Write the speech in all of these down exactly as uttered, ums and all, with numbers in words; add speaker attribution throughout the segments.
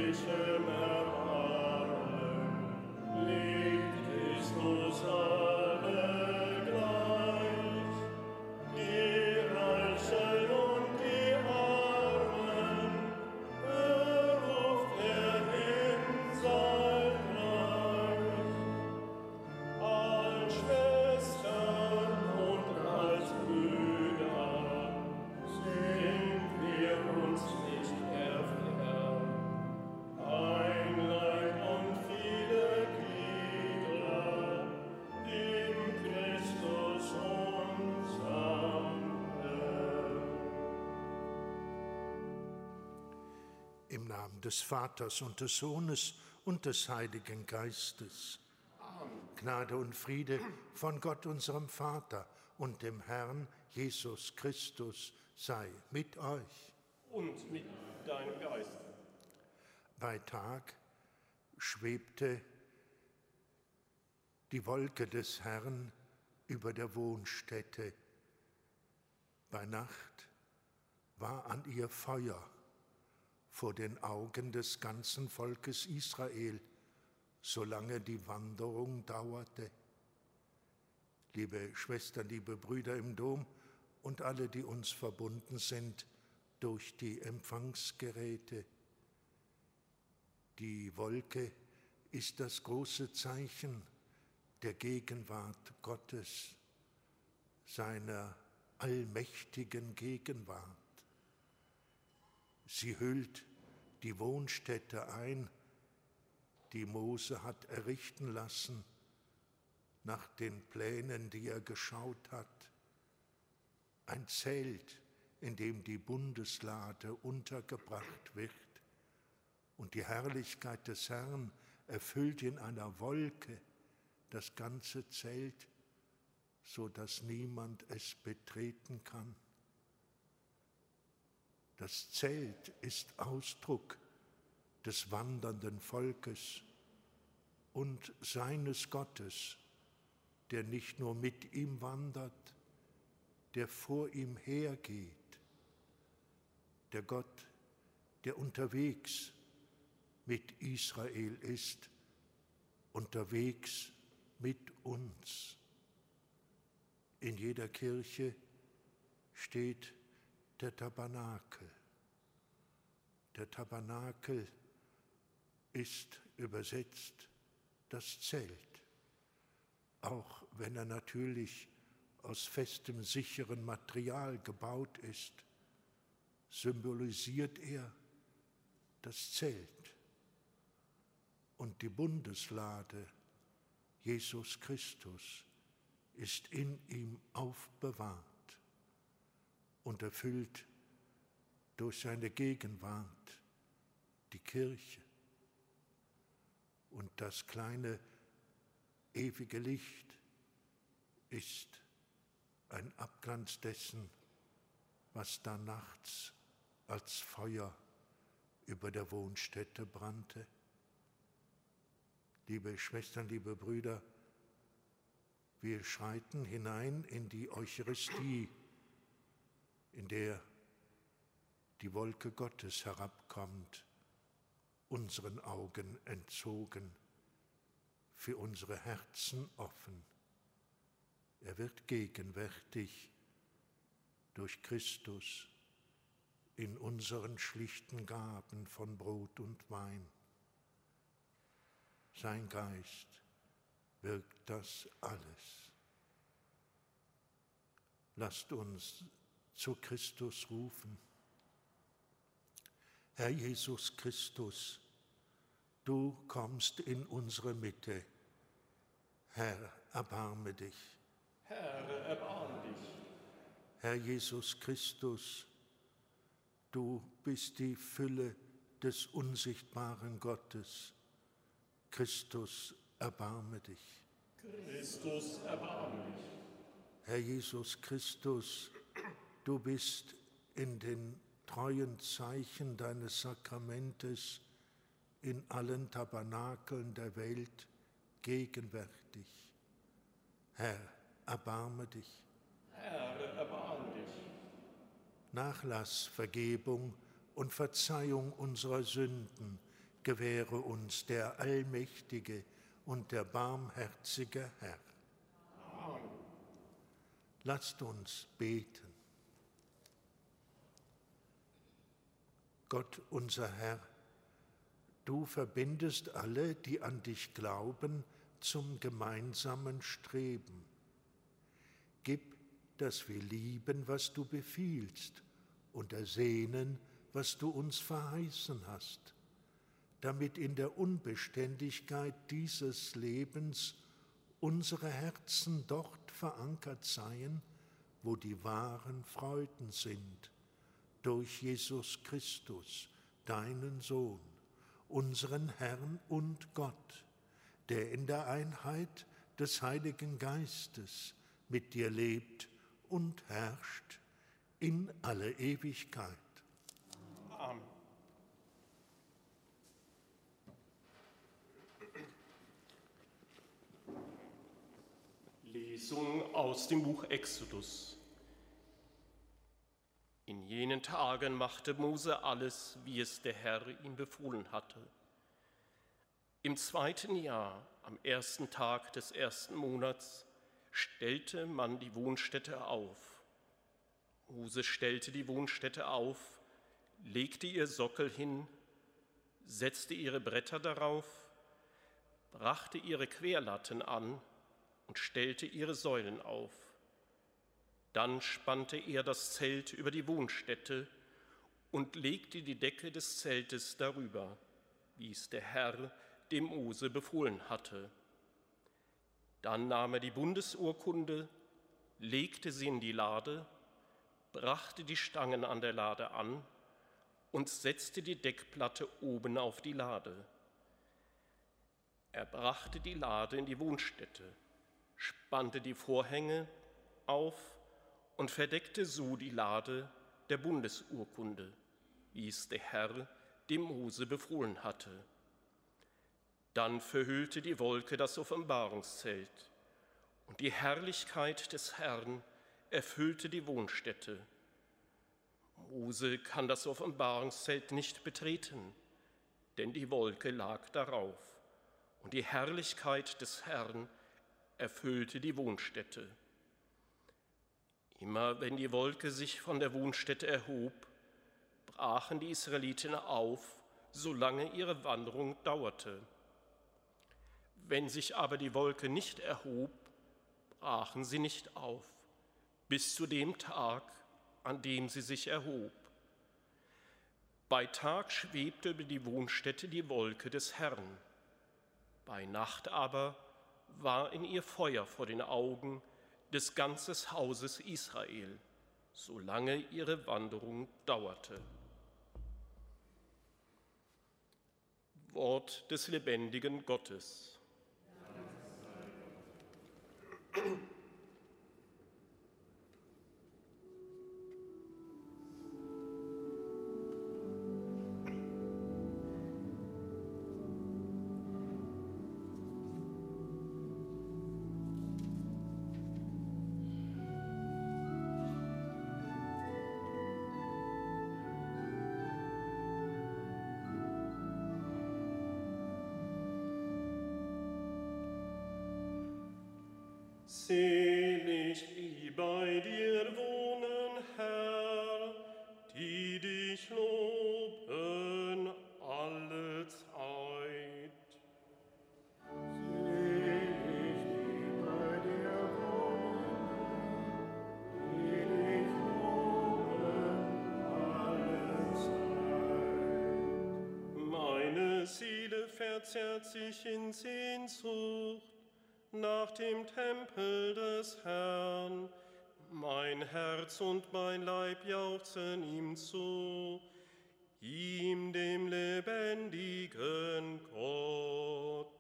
Speaker 1: Im Namen des Vaters und des Sohnes und des Heiligen Geistes.
Speaker 2: Amen.
Speaker 1: Gnade und Friede von Gott, unserem Vater, und dem Herrn Jesus Christus sei mit euch.
Speaker 2: Und mit deinem Geist.
Speaker 1: Bei Tag schwebte die Wolke des Herrn über der Wohnstätte. Bei Nacht war an ihr Feuer vor den Augen des ganzen Volkes Israel, solange die Wanderung dauerte. Liebe Schwestern, liebe Brüder im Dom und alle, die uns verbunden sind durch die Empfangsgeräte. Die Wolke ist das große Zeichen der Gegenwart Gottes, seiner allmächtigen Gegenwart. Sie hüllt die Wohnstätte ein, die Mose hat errichten lassen, nach den Plänen, die er geschaut hat. Ein Zelt, in dem die Bundeslade untergebracht wird. Und die Herrlichkeit des Herrn erfüllt in einer Wolke das ganze Zelt, so dass niemand es betreten kann. Das Zelt ist Ausdruck des wandernden Volkes und seines Gottes, der nicht nur mit ihm wandert, der vor ihm hergeht, der Gott, der unterwegs mit Israel ist, unterwegs mit uns. In jeder Kirche steht der Tabernakel. Der Tabernakel ist übersetzt das Zelt, auch wenn er natürlich aus festem, sicherem Material gebaut ist, symbolisiert er das Zelt und die Bundeslade. Jesus Christus ist in ihm aufbewahrt und erfüllt durch seine Gegenwart die Kirche. Und das kleine ewige Licht ist ein Abglanz dessen, was da nachts als Feuer über der Wohnstätte brannte. Liebe Schwestern, liebe Brüder, wir schreiten hinein in die Eucharistie, in der die Wolke Gottes herabkommt, unseren Augen entzogen, für unsere Herzen offen. Er wird gegenwärtig durch Christus in unseren schlichten Gaben von Brot und Wein. Sein Geist wirkt das alles. Lasst uns zu Christus rufen. Herr Jesus Christus, du kommst in unsere Mitte. Herr, erbarme dich.
Speaker 2: Herr, erbarme dich.
Speaker 1: Herr Jesus Christus, du bist die Fülle des unsichtbaren Gottes. Christus, erbarme dich.
Speaker 2: Christus, erbarme dich.
Speaker 1: Herr Jesus Christus, du bist in den treuen Zeichen deines Sakramentes in allen Tabernakeln der Welt gegenwärtig. Herr, erbarme dich.
Speaker 2: Herr, erbarme dich.
Speaker 1: Nachlass, Vergebung und Verzeihung unserer Sünden gewähre uns der allmächtige und der barmherzige Herr.
Speaker 2: Amen.
Speaker 1: Lasst uns beten. Gott, unser Herr, du verbindest alle, die an dich glauben, zum gemeinsamen Streben. Gib, dass wir lieben, was du befiehlst, und ersehnen, was du uns verheißen hast, damit in der Unbeständigkeit dieses Lebens unsere Herzen dort verankert seien, wo die wahren Freuden sind, durch Jesus Christus, deinen Sohn, unseren Herrn und Gott, der in der Einheit des Heiligen Geistes mit dir lebt und herrscht in alle Ewigkeit.
Speaker 2: Amen. Lesung aus dem Buch Exodus. In jenen Tagen machte Mose alles, wie es der Herr ihm befohlen hatte. Im zweiten Jahr, am ersten Tag des ersten Monats, stellte man die Wohnstätte auf. Mose stellte die Wohnstätte auf, legte ihr Sockel hin, setzte ihre Bretter darauf, brachte ihre Querlatten an und stellte ihre Säulen auf. Dann spannte er das Zelt über die Wohnstätte und legte die Decke des Zeltes darüber, wie es der Herr dem Mose befohlen hatte. Dann nahm er die Bundesurkunde, legte sie in die Lade, brachte die Stangen an der Lade an und setzte die Deckplatte oben auf die Lade. Er brachte die Lade in die Wohnstätte, spannte die Vorhänge auf und verdeckte so die Lade der Bundesurkunde, wie es der Herr dem Mose befohlen hatte. Dann verhüllte die Wolke das Offenbarungszelt, und die Herrlichkeit des Herrn erfüllte die Wohnstätte. Mose kann das Offenbarungszelt nicht betreten, denn die Wolke lag darauf, und die Herrlichkeit des Herrn erfüllte die Wohnstätte. Immer wenn die Wolke sich von der Wohnstätte erhob, brachen die Israeliten auf, solange ihre Wanderung dauerte. Wenn sich aber die Wolke nicht erhob, brachen sie nicht auf, bis zu dem Tag, an dem sie sich erhob. Bei Tag schwebte über die Wohnstätte die Wolke des Herrn. Bei Nacht aber war in ihr Feuer vor den Augen des ganzen Hauses Israel, solange ihre Wanderung dauerte. Wort des lebendigen Gottes.
Speaker 3: Selig, die bei dir wohnen, Herr, die dich loben alle Zeit.
Speaker 4: Selig, die bei dir wohnen, die dich loben alle Zeit.
Speaker 3: Meine Seele verzehrt sich in Sehnsucht nach dem Tempel des Herrn. Mein Herz und mein Leib jauchzen ihm zu, ihm, dem lebendigen Gott.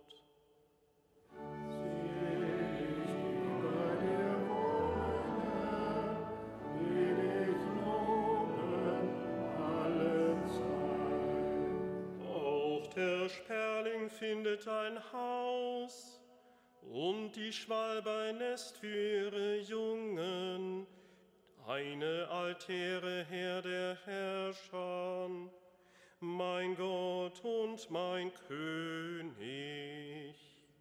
Speaker 4: Selig, die bei dir wohnen, Herr, die dich loben alle Zeit.
Speaker 3: Auch der Sperling findet ein Haus, und die Schwalbe ein Nest für ihre Jungen, deine Altäre, Herr der Herrscher. Mein Gott, Gott und mein König.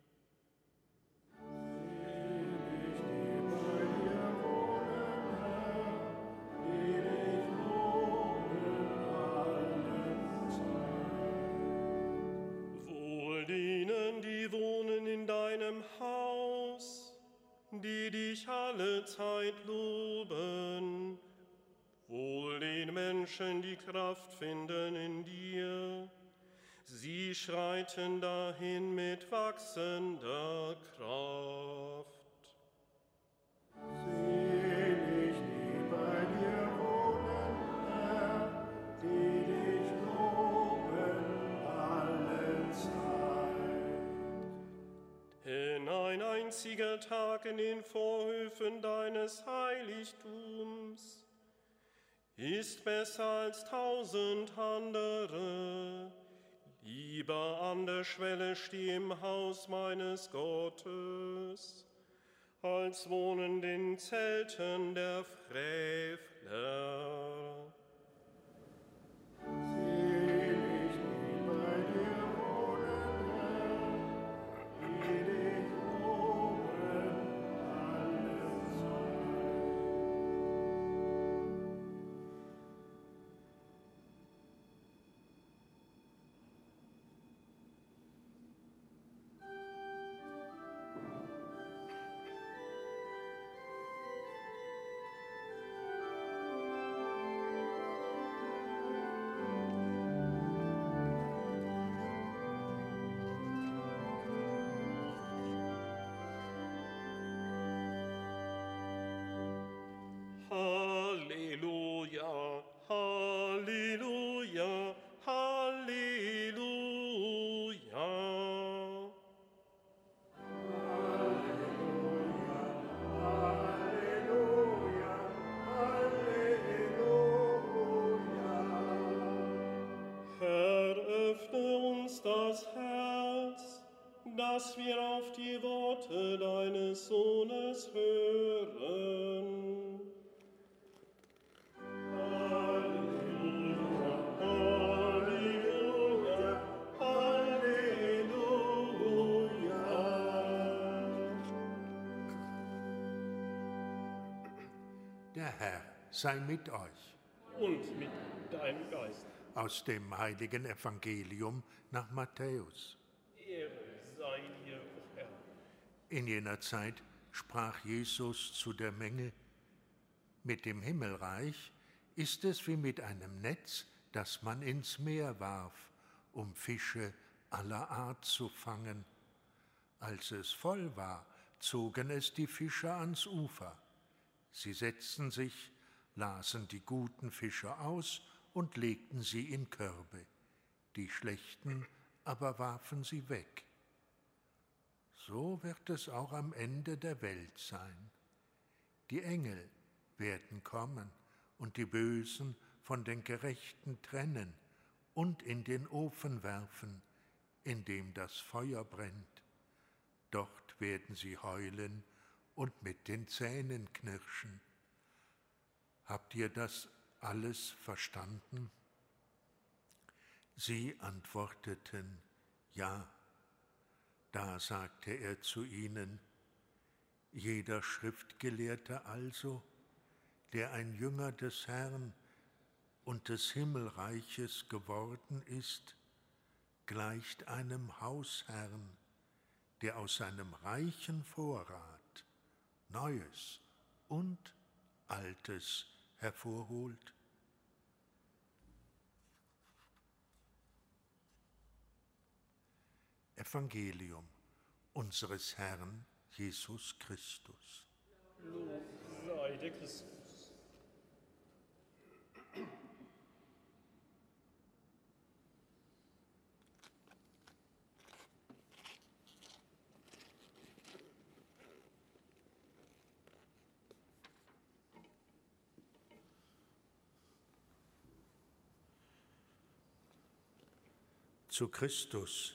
Speaker 3: Wohl denen, die wohnen in deinem Haus, die dich alle Zeit loben. Wohl den Menschen, die Kraft finden in dir. Sie schreiten dahin mit wachsender Kraft.
Speaker 4: Selig, die bei dir wohnen, Herr, die dich loben alle Zeit.
Speaker 3: Denn ein einziger Tag in den Vorhöfen deines Heiligtums ist besser als tausend andere. Lieber an der Schwelle steh im Haus meines Gottes, als wohnen in Zelten der Frevler.
Speaker 4: Selig, die bei dir wohnen, Herr, die dich loben alle Zeit.
Speaker 3: Halleluja, Halleluja, Halleluja. Herr, öffne uns das Herz, dass wir auf die Worte deines Sohnes hören. Halleluja, Halleluja, Halleluja.
Speaker 1: Der Herr sei mit euch.
Speaker 3: Und mit deinem Geist.
Speaker 1: Aus dem heiligen Evangelium nach Matthäus.
Speaker 3: Ehre sei dir, o Herr.
Speaker 1: In jener Zeit sprach Jesus zu der Menge: Mit dem Himmelreich ist es wie mit einem Netz, das man ins Meer warf, um Fische aller Art zu fangen. Als es voll war, zogen es die Fischer ans Ufer. Sie setzten sich, lasen die guten Fische aus und legten sie in Körbe. Die schlechten aber warfen sie weg. So wird es auch am Ende der Welt sein. Die Engel werden kommen und die Bösen von den Gerechten trennen und in den Ofen werfen, in dem das Feuer brennt. Dort werden sie heulen und mit den Zähnen knirschen. Habt ihr das alles verstanden? Sie antworteten: Ja. Da sagte er zu ihnen: Jeder Schriftgelehrte also, der ein Jünger des Herrn und des Himmelreiches geworden ist, gleicht einem Hausherrn, der aus seinem reichen Vorrat Neues und Altes hervorholt. Evangelium unseres Herrn Jesus Christus.
Speaker 3: Lob sei dir Christus.
Speaker 1: Zu Christus,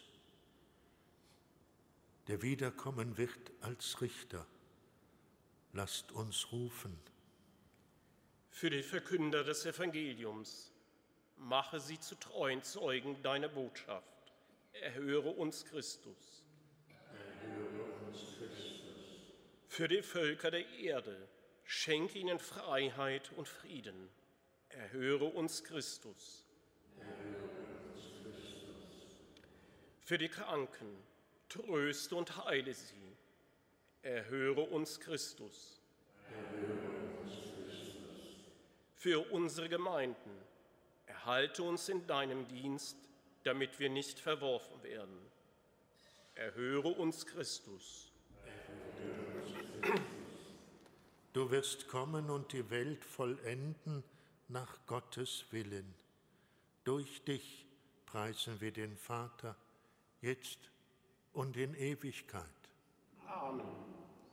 Speaker 1: der wiederkommen wird als Richter, lasst uns rufen.
Speaker 2: Für die Verkünder des Evangeliums, mache sie zu treuen Zeugen deiner Botschaft. Erhöre uns, Christus.
Speaker 4: Erhöre uns, Christus.
Speaker 2: Für die Völker der Erde, schenke ihnen Freiheit und Frieden. Erhöre uns, Christus.
Speaker 4: Erhöre uns, Christus.
Speaker 2: Für die Kranken, tröste und heile sie. Erhöre uns, Christus.
Speaker 4: Erhöre uns, Christus.
Speaker 2: Für unsere Gemeinden, erhalte uns in deinem Dienst, damit wir nicht verworfen werden. Erhöre uns, Christus.
Speaker 4: Erhöre uns, Christus.
Speaker 1: Du wirst kommen und die Welt vollenden nach Gottes Willen. Durch dich preisen wir den Vater, jetzt und in Ewigkeit.
Speaker 2: Amen.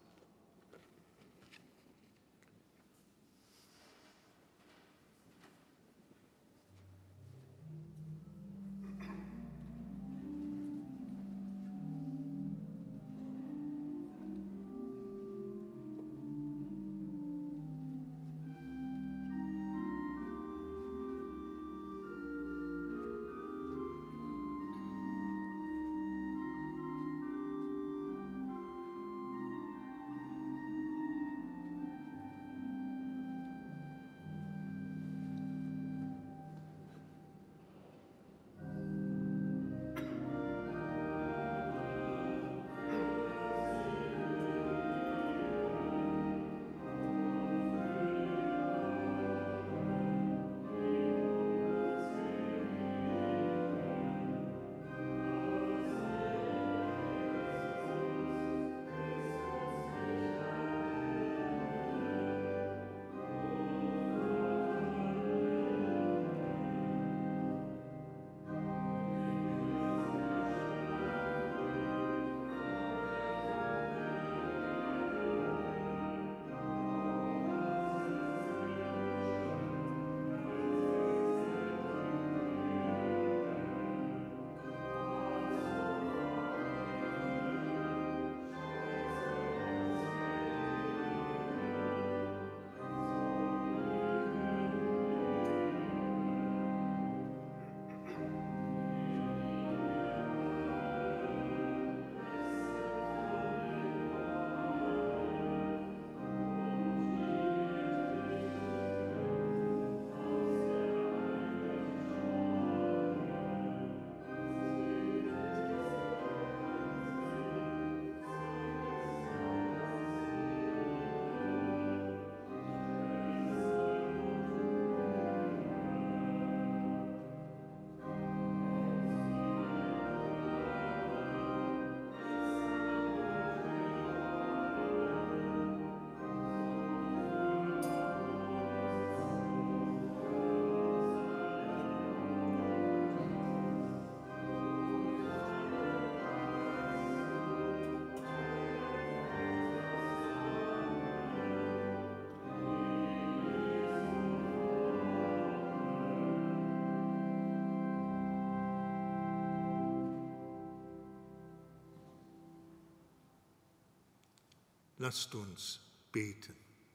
Speaker 1: Lasst uns beten.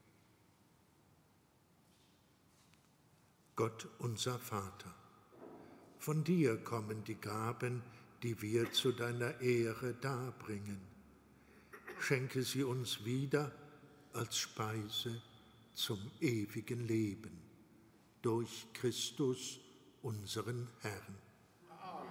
Speaker 1: Gott, unser Vater, von dir kommen die Gaben, die wir zu deiner Ehre darbringen. Schenke sie uns wieder als Speise zum ewigen Leben, durch Christus, unseren Herrn.
Speaker 2: Amen.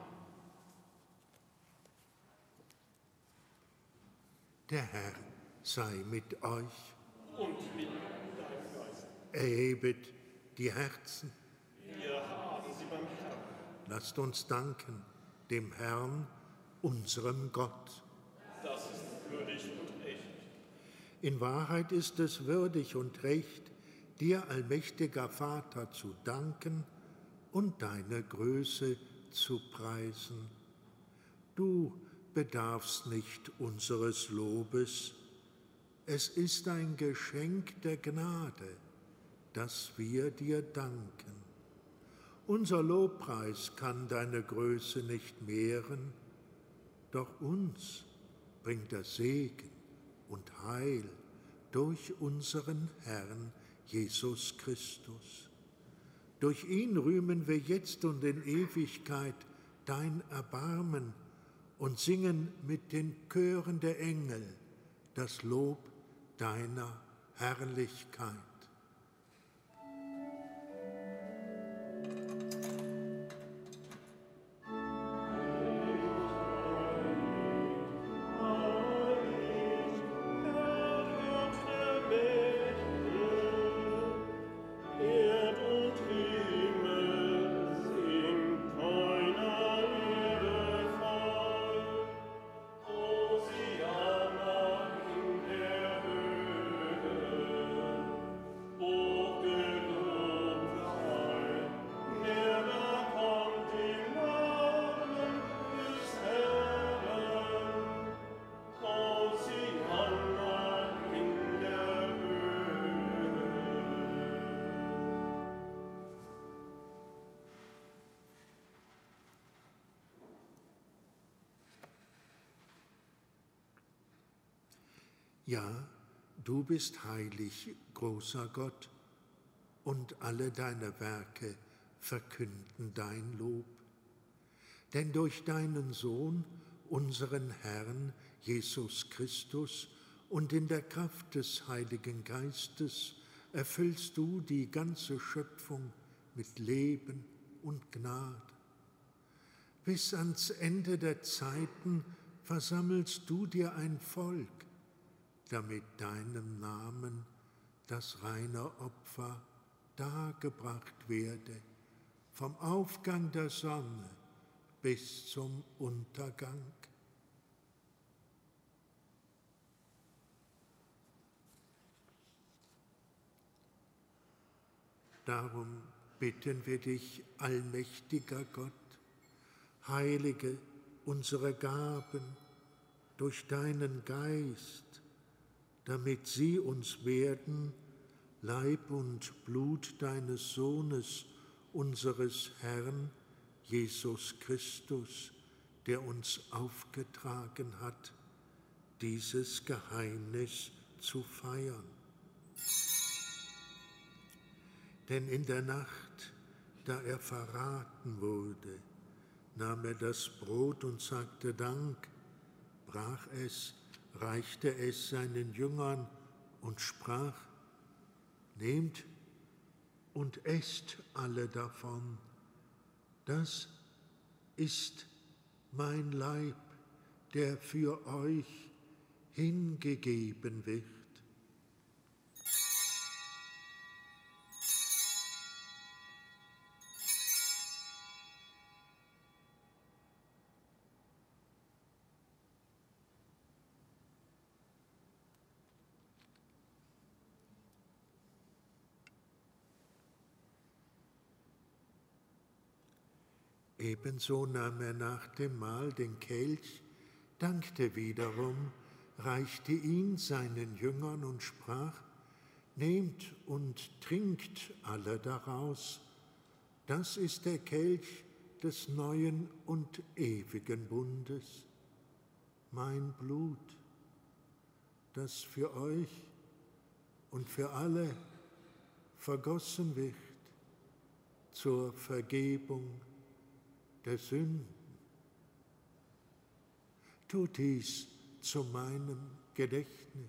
Speaker 1: Der Herr sei mit euch.
Speaker 2: Und mit deinem Geist.
Speaker 1: Erhebet die Herzen.
Speaker 2: Wir haben sie beim Herrn.
Speaker 1: Lasst uns danken dem Herrn, unserem Gott.
Speaker 2: Das ist würdig und recht.
Speaker 1: In Wahrheit ist es würdig und recht, dir, allmächtiger Vater, zu danken und deine Größe zu preisen. Du bedarfst nicht unseres Lobes. Es ist ein Geschenk der Gnade, dass wir dir danken. Unser Lobpreis kann deine Größe nicht mehren, doch uns bringt er Segen und Heil durch unseren Herrn Jesus Christus. Durch ihn rühmen wir jetzt und in Ewigkeit dein Erbarmen und singen mit den Chören der Engel das Lob deiner Herrlichkeit. Ja, du bist heilig, großer Gott, und alle deine Werke verkünden dein Lob. Denn durch deinen Sohn, unseren Herrn Jesus Christus, und in der Kraft des Heiligen Geistes erfüllst du die ganze Schöpfung mit Leben und Gnade. Bis ans Ende der Zeiten versammelst du dir ein Volk, damit deinem Namen das reine Opfer dargebracht werde, vom Aufgang der Sonne bis zum Untergang. Darum bitten wir dich, allmächtiger Gott, heilige unsere Gaben durch deinen Geist, damit sie uns werden, Leib und Blut deines Sohnes, unseres Herrn, Jesus Christus, der uns aufgetragen hat, dieses Geheimnis zu feiern. Denn in der Nacht, da er verraten wurde, nahm er das Brot und sagte Dank, brach es, reichte es seinen Jüngern und sprach: Nehmt und esst alle davon. Das ist mein Leib, der für euch hingegeben wird. Ebenso nahm er nach dem Mahl den Kelch, dankte wiederum, reichte ihn seinen Jüngern und sprach: Nehmt und trinkt alle daraus. Das ist der Kelch des neuen und ewigen Bundes, mein Blut, das für euch und für alle vergossen wird zur Vergebung der Sünden. Tut dies zu meinem Gedächtnis.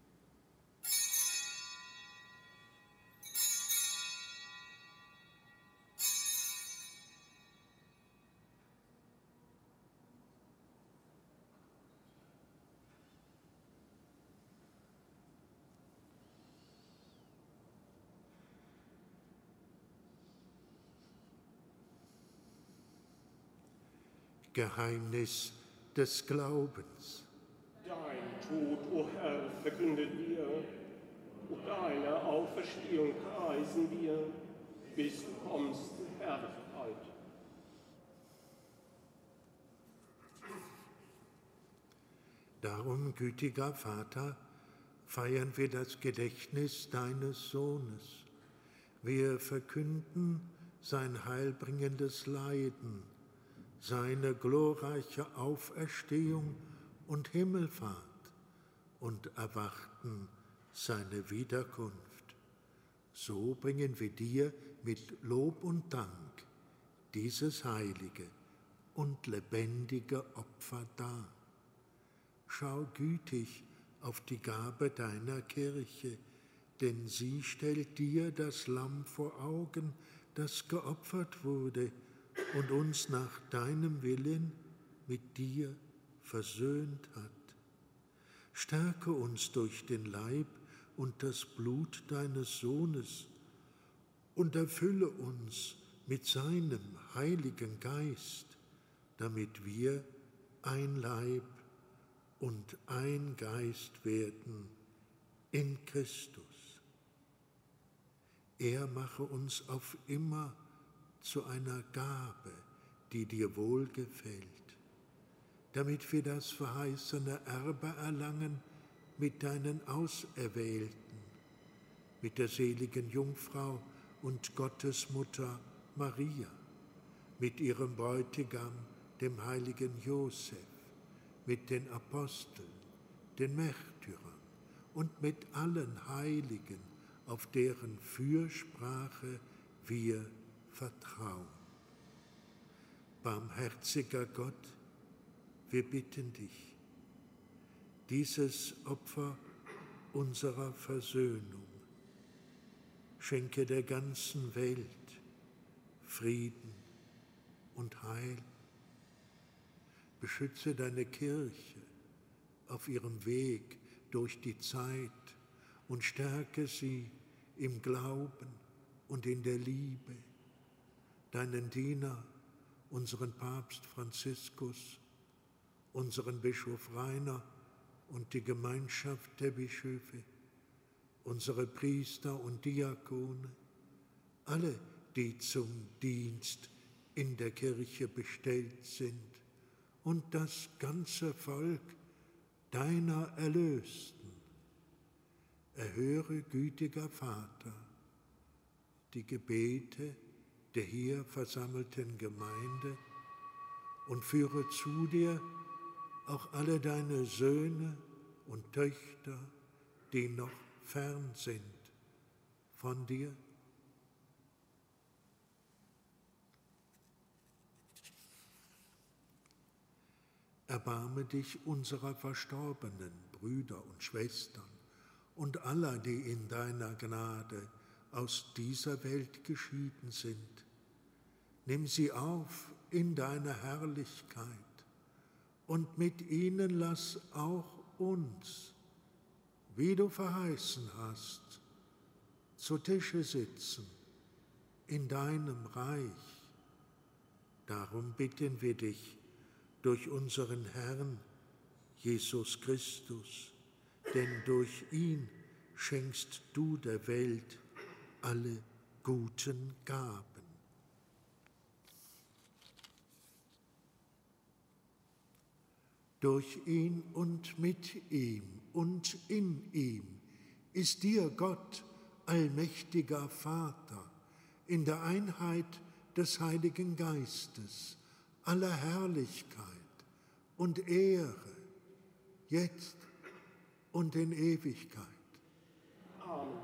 Speaker 1: Geheimnis des Glaubens.
Speaker 3: Dein Tod, o Herr, verkünden wir, und deine Auferstehung preisen wir, bis du kommst in Herrlichkeit.
Speaker 1: Darum, gütiger Vater, feiern wir das Gedächtnis deines Sohnes. Wir verkünden sein heilbringendes Leiden, seine glorreiche Auferstehung und Himmelfahrt und erwarten seine Wiederkunft. So bringen wir dir mit Lob und Dank dieses heilige und lebendige Opfer dar. Schau gütig auf die Gabe deiner Kirche, denn sie stellt dir das Lamm vor Augen, das geopfert wurde und uns nach deinem Willen mit dir versöhnt hat. Stärke uns durch den Leib und das Blut deines Sohnes und erfülle uns mit seinem Heiligen Geist, damit wir ein Leib und ein Geist werden in Christus. Er mache uns auf immer zu einer Gabe, die dir wohlgefällt, damit wir das verheißene Erbe erlangen mit deinen Auserwählten, mit der seligen Jungfrau und Gottesmutter Maria, mit ihrem Bräutigam, dem heiligen Josef, mit den Aposteln, den Märtyrern und mit allen Heiligen, auf deren Fürsprache wir vertrauen. Barmherziger Gott, wir bitten dich, dieses Opfer unserer Versöhnung schenke der ganzen Welt Frieden und Heil. Beschütze deine Kirche auf ihrem Weg durch die Zeit und stärke sie im Glauben und in der Liebe. Deinen Diener, unseren Papst Franziskus, unseren Bischof Rainer und die Gemeinschaft der Bischöfe, unsere Priester und Diakone, alle, die zum Dienst in der Kirche bestellt sind, und das ganze Volk deiner Erlösten. Erhöre, gütiger Vater, die Gebete der hier versammelten Gemeinde und führe zu dir auch alle deine Söhne und Töchter, die noch fern sind von dir. Erbarme dich unserer verstorbenen Brüder und Schwestern und aller, die in deiner Gnade aus dieser Welt geschieden sind. Nimm sie auf in deine Herrlichkeit und mit ihnen lass auch uns, wie du verheißen hast, zu Tische sitzen in deinem Reich. Darum bitten wir dich durch unseren Herrn Jesus Christus, denn durch ihn schenkst du der Welt alle guten Gaben. Durch ihn und mit ihm und in ihm ist dir Gott, allmächtiger Vater, in der Einheit des Heiligen Geistes, aller Herrlichkeit und Ehre, jetzt und in Ewigkeit.
Speaker 3: Amen.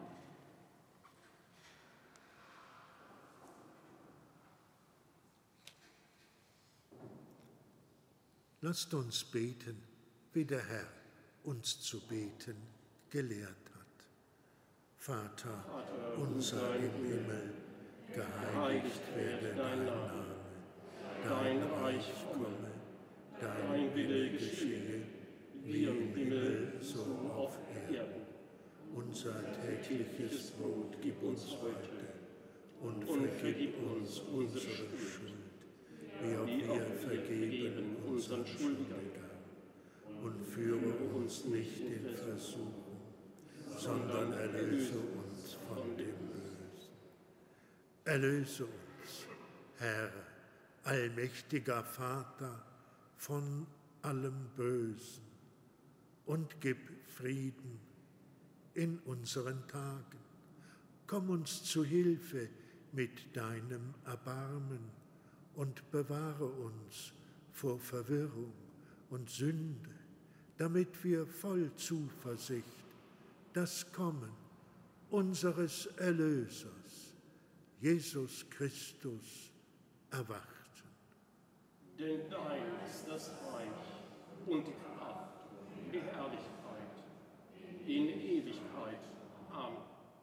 Speaker 1: Lasst uns beten, wie der Herr uns zu beten gelehrt hat. Vater,
Speaker 3: Vater
Speaker 1: unser im Himmel, geheiligt werde dein Name. Dein Reich komme, dein Wille geschehe, wie im Himmel, so auf Erden. Unser tägliches Brot gib uns heute und vergib uns unsere Schuld, wie auch wir vergeben unseren Schuldigern. Und führe uns nicht in Versuchung, sondern erlöse uns von dem Bösen. Erlöse uns, Herr, allmächtiger Vater, von allem Bösen und gib Frieden in unseren Tagen. Komm uns zu Hilfe mit deinem Erbarmen und bewahre uns vor Verwirrung und Sünde, damit wir voll Zuversicht das Kommen unseres Erlösers, Jesus Christus, erwachten.
Speaker 3: Denn dein ist das Reich und die Kraft und die Herrlichkeit in Ewigkeit. Amen.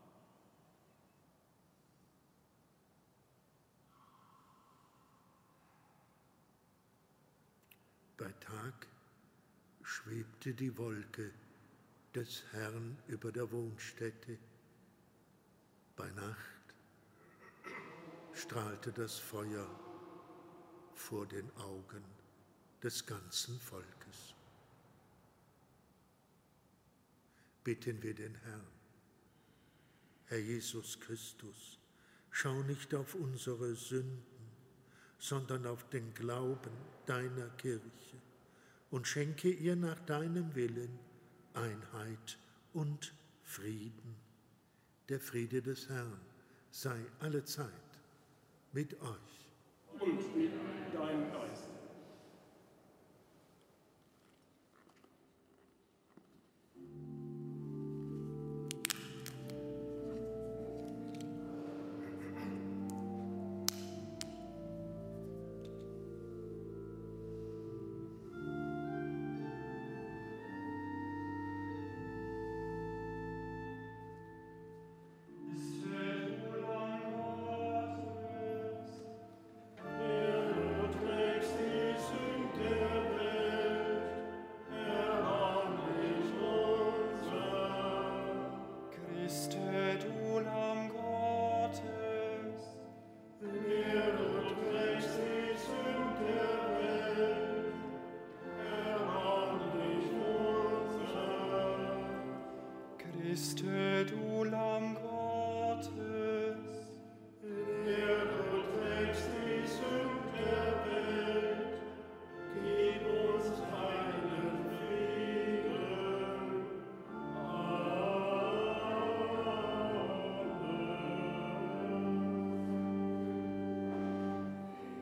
Speaker 1: Bei Tag schwebte die Wolke des Herrn über der Wohnstätte. Bei Nacht strahlte das Feuer vor den Augen des ganzen Volkes. Bitten wir den Herrn. Herr Jesus Christus, schau nicht auf unsere Sünden, sondern auf den Glauben deiner Kirche und schenke ihr nach deinem Willen Einheit und Frieden. Der Friede des Herrn sei allezeit mit euch.
Speaker 3: Und mit deinem Geist.
Speaker 5: Christe, du Lamm Gottes,
Speaker 3: der du trägst die Sünden der Welt, gib uns deinen Frieden. Amen.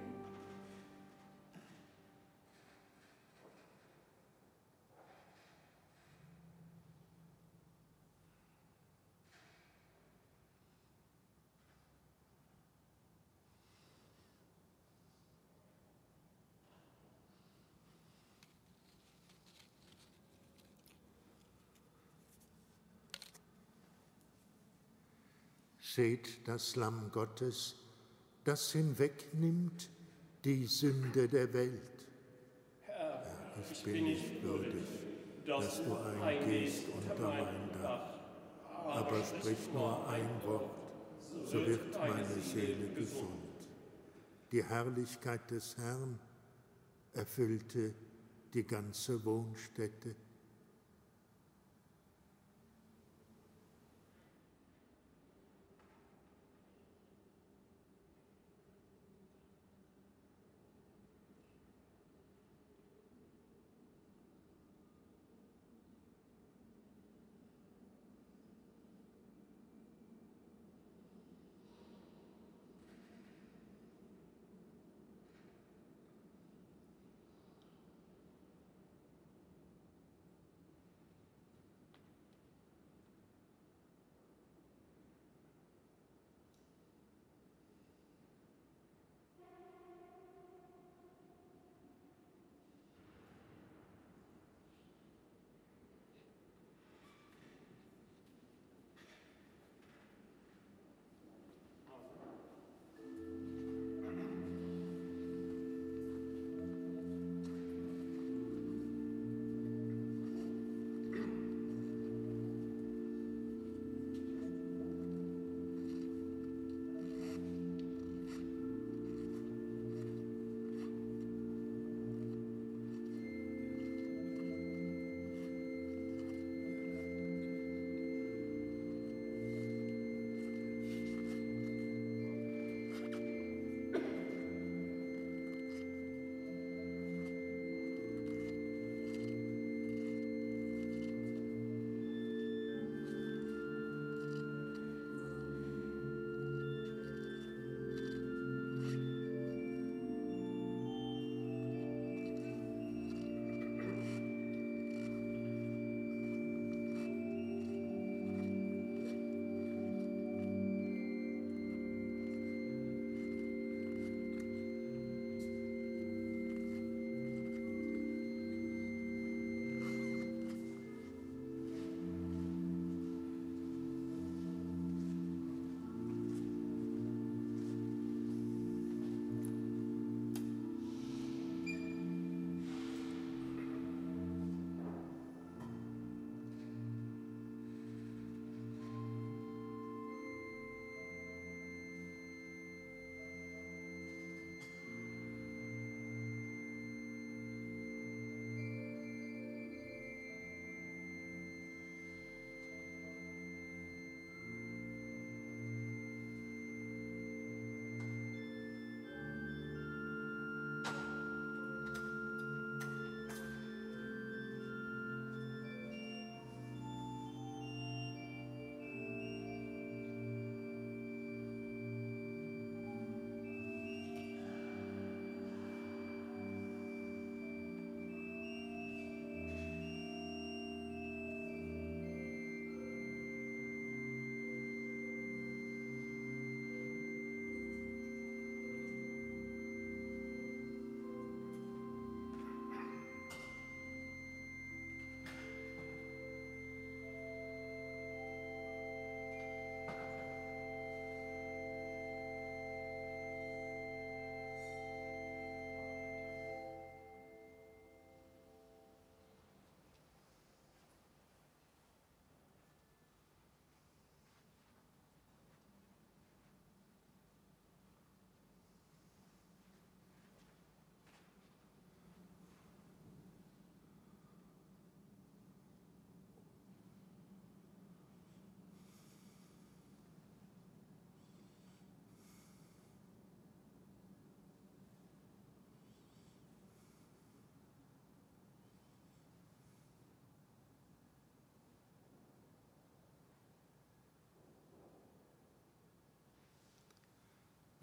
Speaker 1: Seht das Lamm Gottes, das hinwegnimmt die Sünde der Welt.
Speaker 3: Herr,
Speaker 1: Ich
Speaker 3: ich
Speaker 1: bin
Speaker 3: bin
Speaker 1: nicht
Speaker 3: nicht
Speaker 1: würdig,
Speaker 3: würdig,
Speaker 1: dass du eingehst unter mein Dach, aber sprich nur ein Wort, so wird meine Seele gesund. Die Herrlichkeit des Herrn erfüllte die ganze Wohnstätte.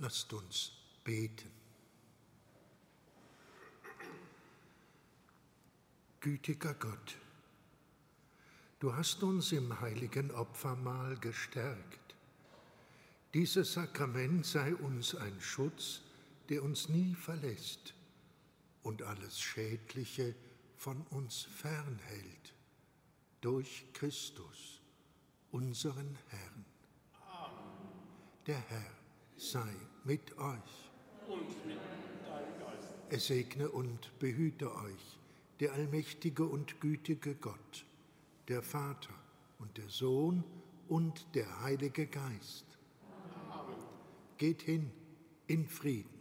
Speaker 1: Lasst uns beten. Gütiger Gott, du hast uns im heiligen Opfermahl gestärkt. Dieses Sakrament sei uns ein Schutz, der uns nie verlässt und alles Schädliche von uns fernhält. Durch Christus, unseren Herrn. Amen. Der Herr sei mit euch.
Speaker 3: Und mit deinem Geist.
Speaker 1: Es segne und behüte euch der allmächtige und gütige Gott, der Vater und der Sohn und der Heilige Geist. Amen. Geht hin in Frieden.